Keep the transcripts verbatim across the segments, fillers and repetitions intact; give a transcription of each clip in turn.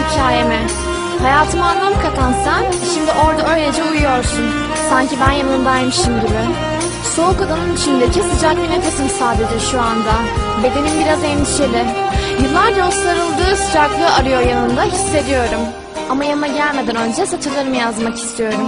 hikayeme. Hayatıma anlam katan sen, şimdi orada öylece uyuyorsun. Sanki ben yanındaymışım gibi. Soğuk odanın içindeki sıcak bir nefesim sadece şu anda. Bedenim biraz endişeli. Yıllarca o sarıldığı sıcaklığı arıyor yanında, hissediyorum. Ama yanına gelmeden önce satırlarımı yazmak istiyorum.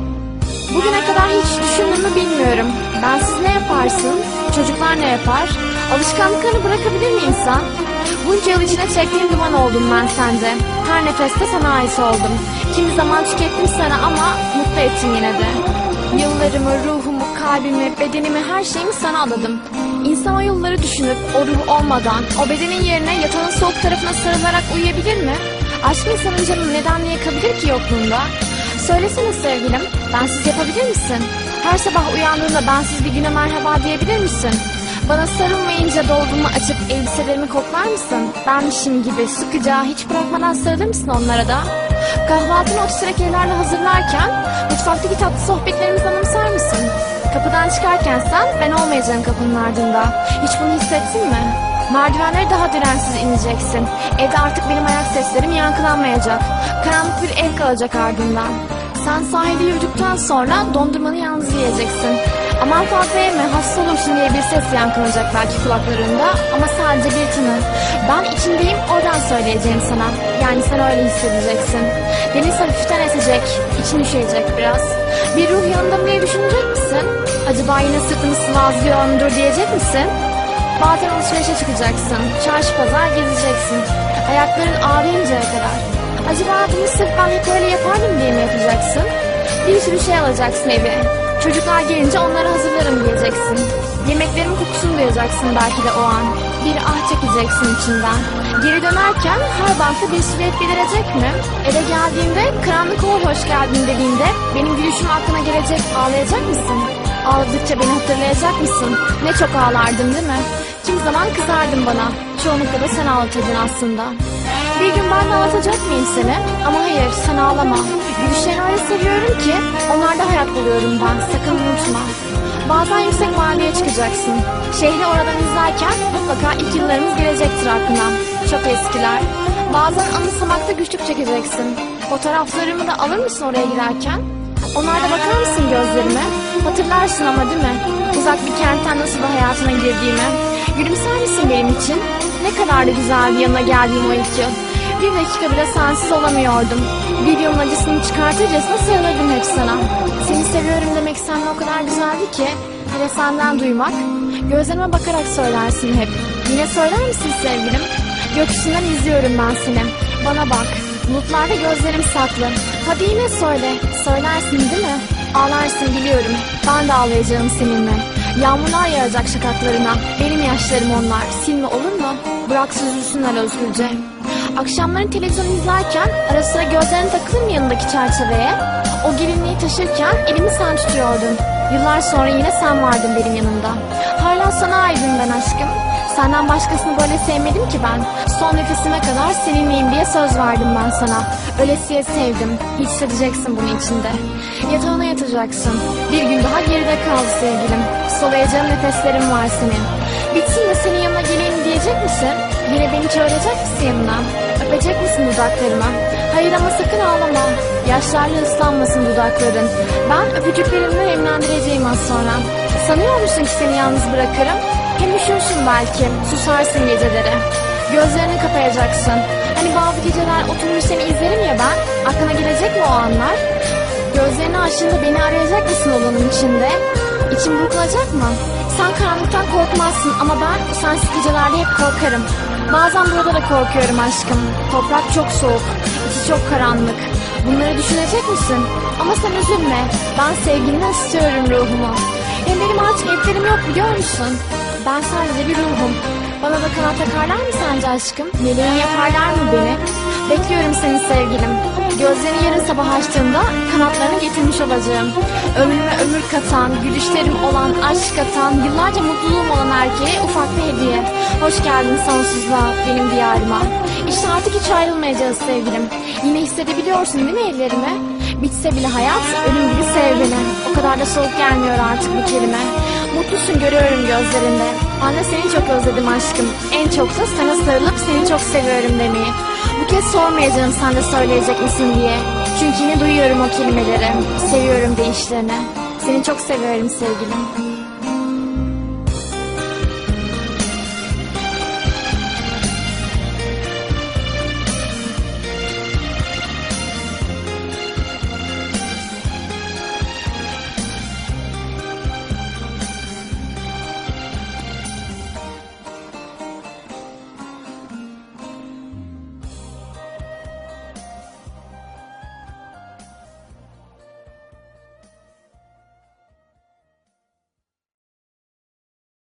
Bugüne kadar hiç düşündüğümü bilmiyorum. Bensiz ne yaparsın? Çocuklar ne yapar? Alışkanlıklarını bırakabilir mi insan? Bunca yıl içine çektiğim duman oldum ben sende. Her nefeste sana ait oldum. Kimi zaman tükettim sana ama mutlu ettim yine de. Yıllarımı, ruhumu, kalbimi, bedenimi, her şeyimi sana adadım. İnsan o yılları düşünüp o ruh olmadan o bedenin yerine yatağın soğuk tarafına sarılarak uyuyabilir mi? Aşk insanın canını neden yakabilir ki yokluğunda? Söylesene sevgilim, bensiz yapabilir misin? Her sabah uyandığında bensiz bir güne merhaba diyebilir misin? Bana sarılmayınca dolabımı açıp elbiselerimi koklar mısın? Benmişim gibi sıkıca hiç bırakmadan sarılır mısın onlara da? Kahvaltını o titreklerle ellerle hazırlarken mutfaktaki tatlı sohbetlerimizi anımsar mısın? Kapıdan çıkarken sen ben olmayacağım kapının ardında. Hiç bunu hissettin mi? Merdivenleri daha dirensiz ineceksin. Evde artık benim ayak seslerim yankılanmayacak. Karanlık bir ev kalacak ardından. Sen sahilde yürüdükten sonra dondurmanı yalnız yiyeceksin. Aman fazla yeme, hasta olursun diye bir ses yankılanacak belki kulaklarında. Ama sadece bir tını. Ben içindeyim, oradan söyleyeceğim sana. Yani sen öyle hissedeceksin. Deniz hafiften esecek, için üşüyecek biraz. Bir ruh yanında mı diye düşünecek misin? Acaba yine sırtını sıvazlıyor mudur diyecek misin? Bazen alışverişe çıkacaksın, çarşı pazar gezeceksin. Ayakların ağrıyıncaya kadar. Acaba bunu sırf ben hep öyle yapardım diye mi yapacaksın? Bir sürü şey alacaksın eve. Çocuklar gelince onları hazırlarım diyeceksin. Yemeklerimin kokusunu duyacaksın belki de o an. Bir ah çekeceksin içinden. Geri dönerken her bankta bir silüet belirecek mi? Eve geldiğinde karanlık ol hoş geldin dediğinde benim gülüşüm aklına gelecek, ağlayacak mısın? Ağladıkça beni hatırlayacak mısın? Ne çok ağlardın değil mi? Kimi zaman kızardın bana. Çoğunlukla da sen ağlatırdın aslında. Bir gün ben de ağlatacak mıyım seni? Ama hayır, sen ağlama. Gülüşlerini öyle seviyorum ki onlarda hayat buluyorum ben. Sakın unutma. Bazen yüksek mahalleye çıkacaksın. Şehri oradan izlerken mutlaka ilk yıllarımız gelecektir aklına. Çok eskiler. Bazen anımsamakta güçlük çekeceksin. Fotoğraflarımı da alır mısın oraya girerken? Onlarda bakar mısın gözlerime? Hatırlarsın ama değil mi? Uzak bir kentten nasıl da hayatına girdiğimi. Gülümser misin benim için? Ne kadar da güzeldi yanına geldiğim o ilk yıl. Bir dakika bile sensiz olamıyordum. Bir yılın acısını çıkartırcasına sarılırdım hep sana. Seni seviyorum demek seninle o kadar güzeldi ki. Hele senden duymak. Gözlerime bakarak söylersin hep. Yine söyler misin sevgilim? Gökyüzünden izliyorum ben seni. Bana bak. Bulutlarda gözlerim saklı. Hadi yine söyle. Söylersin değil mi? Ağlarsın biliyorum. Ben de ağlayacağım seninle. Yağmurlar yağacak şakaklarına. Benim yaşlarım onlar. Silme olur mu? Bırak süzülsünler özgürce. Akşamların televizyon izlerken ara sıra gözlerin takılır mı yanındaki çerçeveye? O gelinliği taşırken elimi sen tutuyordun. Yıllar sonra yine sen vardın benim yanımda. Hala sana aidim ben aşkım. Senden başkasını böyle sevmedim ki ben. Son nefesime kadar seninleyim diye söz verdim ben sana. Ölesiye sevdim. Hissedeceksin bunu içinde. Yatağına yatacaksın. Bir gün daha geride kaldı sevgilim. Solayacağın nefeslerim var senin. Bitsin de senin yanına geleyim diyecek misin? Yine beni çağıracak mısın yanına? Öpecek misin dudaklarıma? Hayır ama sakın ağlama. Yaşlarla ıslanmasın dudakların. Ben öpücüklerimle nemlendireceğim az sonra. Sanıyor musun ki seni yalnız bırakırım? Hem üşürsün belki, susarsın geceleri. Gözlerini kapayacaksın. Hani bazı geceler oturur seni izlerim ya ben. Aklına gelecek mi o anlar? Gözlerini açtığında beni arayacak mısın odanın içinde? İçin burkulacak mı? Sen karanlıktan korkmazsın ama ben sensiz gecelerde hep korkarım. Bazen burada da korkuyorum aşkım. Toprak çok soğuk, içi çok karanlık. Bunları düşünecek misin? Ama sen üzülme. Ben sevgilimden istiyorum ruhumu. Hem benim artık evlerim yok biliyor musun? Ben sadece bir ruhum. Bana da kanat takarlar mı sence aşkım? Meleğin yaparlar mı beni? Bekliyorum seni sevgilim. Gözlerini yarın sabah açtığında kanatlarını getirmiş olacağım. Ömrüme ömür katan, gülüşlerim olan, aşk katan, yıllarca mutluluğum olan erkeğe ufak bir hediye. Hoş geldin sonsuzluğa, benim diyarıma. İşte artık hiç ayrılmayacağız sevgilim. Yine hissedebiliyorsun değil mi ellerimi? Bitse bile hayat, ölüm gibi sev beni. O kadar da soğuk gelmiyor artık bu kelime. Mutlusun görüyorum gözlerinde. Ben de seni çok özledim aşkım. En çok da sana sarılıp seni çok seviyorum demeyi. Bu kez sormayacağım sen de söyleyecek misin diye. Çünkü yine duyuyorum o kelimeleri. Seviyorum deyişlerini. Seni çok seviyorum sevgilim.